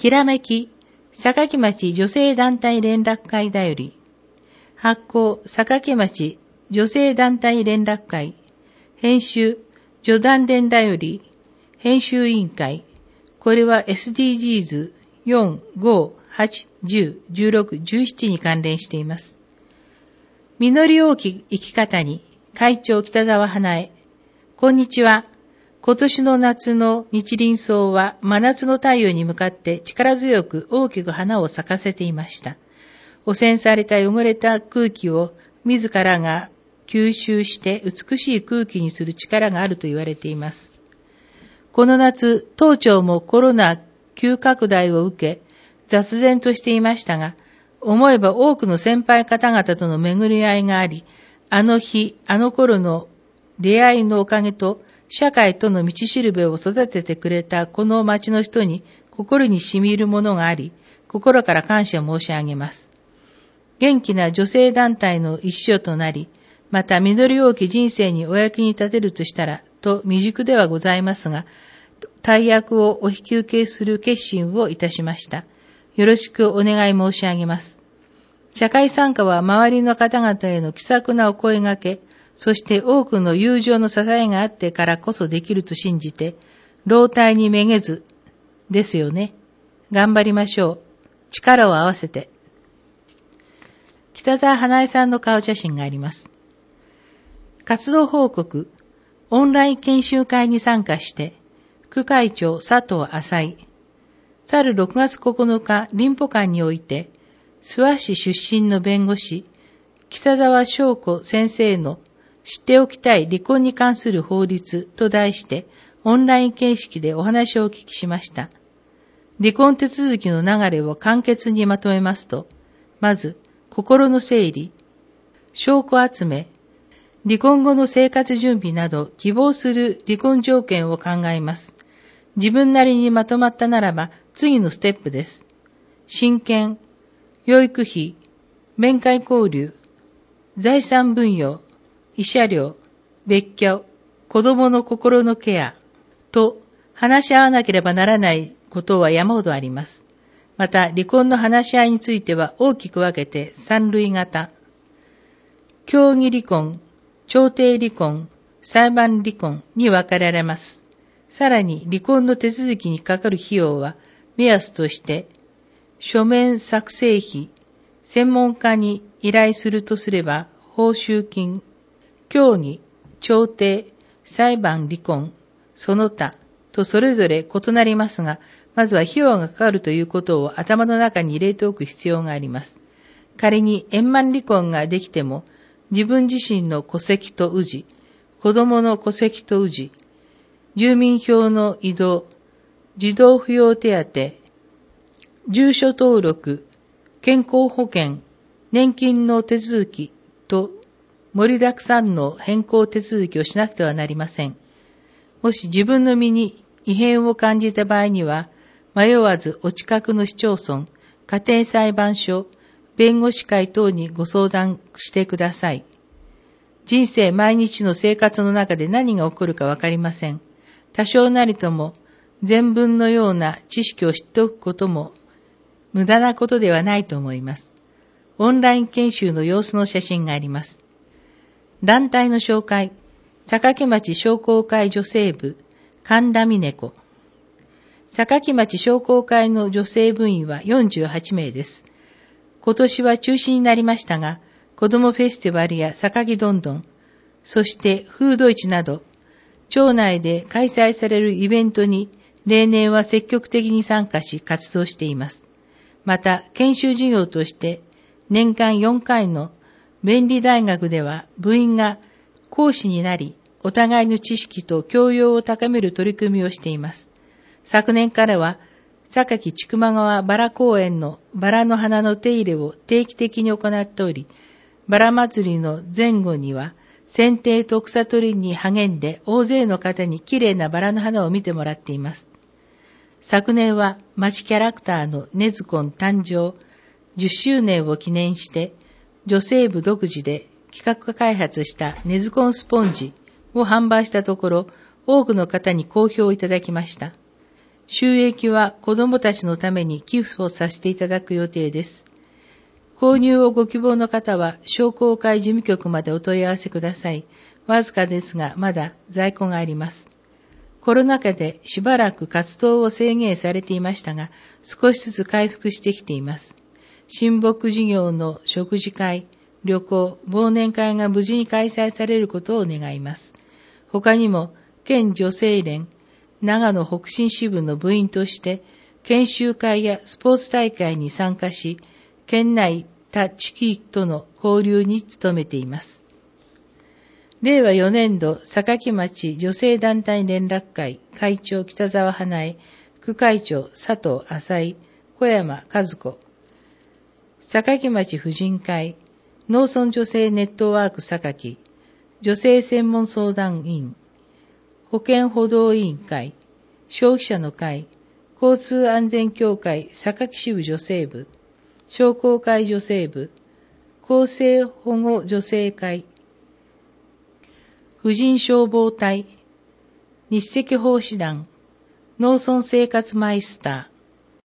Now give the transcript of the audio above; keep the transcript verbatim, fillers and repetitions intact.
きらめき、坂町女性団体連絡会だより。発行、坂町女性団体連絡会。編集、女団連だより。編集委員会。これは エスディージーズよん、ご、はち、じゅう、じゅうろく、じゅうななに関連しています。実り多き生き方に、会長北沢花江。こんにちは。今年の夏の日輪草は真夏の太陽に向かって力強く大きく花を咲かせていました。汚染された汚れた空気を自らが吸収して美しい空気にする力があると言われています。この夏、当庁もコロナ急拡大を受け、雑然としていましたが、思えば多くの先輩方々との巡り合いがあり、あの日、あの頃の出会いのおかげと、社会との道しるべを育ててくれたこの町の人に心に染み入るものがあり、心から感謝申し上げます。元気な女性団体の一緒となり、また実り多き人生にお役に立てるとしたら、と未熟ではございますが、大役をお引き受けする決心をいたしました。よろしくお願い申し上げます。社会参加は周りの方々への気さくなお声掛け、そして多くの友情の支えがあってからこそできると信じて、老体にめげず、ですよね。頑張りましょう。力を合わせて。北沢花江さんの顔写真があります。活動報告、オンライン研修会に参加して、副会長佐藤浅井。去るろくがつここのか、林保館において、諏訪市出身の弁護士、北沢翔子先生の知っておきたい離婚に関する法律と題してオンライン形式でお話をお聞きしました。離婚手続きの流れを簡潔にまとめますと、まず、心の整理、証拠集め、離婚後の生活準備など希望する離婚条件を考えます。自分なりにまとまったならば次のステップです。親権、養育費、面会交流、財産分与、慰謝料、別居、子供の心のケアと話し合わなければならないことは山ほどあります。また離婚の話し合いについては大きく分けて三類型、協議離婚、調停離婚、裁判離婚に分けられます。さらに離婚の手続きにかかる費用は目安として書面作成費、専門家に依頼するとすれば報酬金、協議、調停、裁判離婚、その他とそれぞれ異なりますが、まずは費用がかかるということを頭の中に入れておく必要があります。仮に円満離婚ができても、自分自身の戸籍と氏、子供の戸籍と氏、住民票の移動、児童扶養手当、住所登録、健康保険、年金の手続きと盛りだくさんの変更手続きをしなくてはなりません。もし自分の身に異変を感じた場合には、迷わずお近くの市町村、家庭裁判所、弁護士会等にご相談してください。人生毎日の生活の中で何が起こるかわかりません。多少なりとも全文のような知識を知っておくことも無駄なことではないと思います。オンライン研修の様子の写真があります。団体の紹介、坂町商工会女性部、神田美音子。坂町商工会の女性部員はよんじゅうはちめいです。今年は中止になりましたが、子どもフェスティバルや坂どんどん、そしてフード市など、町内で開催されるイベントに例年は積極的に参加し活動しています。また、研修事業として年間よんかいの弁理大学では部員が講師になり、お互いの知識と教養を高める取り組みをしています。昨年からは、坂木千曲川バラ公園のバラの花の手入れを定期的に行っており、バラ祭りの前後には、剪定と草取りに励んで大勢の方に綺麗なバラの花を見てもらっています。昨年は町キャラクターのねずこん誕生じゅっしゅうねんを記念して、女性部独自で企画開発したねずこんスポンジを販売したところ、多くの方に好評いただきました。 収益は子どもたちのために寄付をさせていただく予定です。購入をご希望の方は商工会事務局までお問い合わせください。わずかですがまだ在庫があります。コロナ禍でしばらく活動を制限されていましたが、少しずつ回復してきています。親睦事業の食事会、旅行、忘年会が無事に開催されることを願います。他にも、県女性連、長野北進支部の部員として、研修会やスポーツ大会に参加し、県内他地域との交流に努めています。れいわよねんど、榊町女性団体連絡会会長北沢花江、副会長佐藤浅井、小山和子、榊町婦人会、農村女性ネットワーク榊、女性専門相談員、保健補導委員会、消費者の会、交通安全協会榊支部女性部、商工会女性部、厚生保護女性会、婦人消防隊、日赤奉仕団、農村生活マイスター、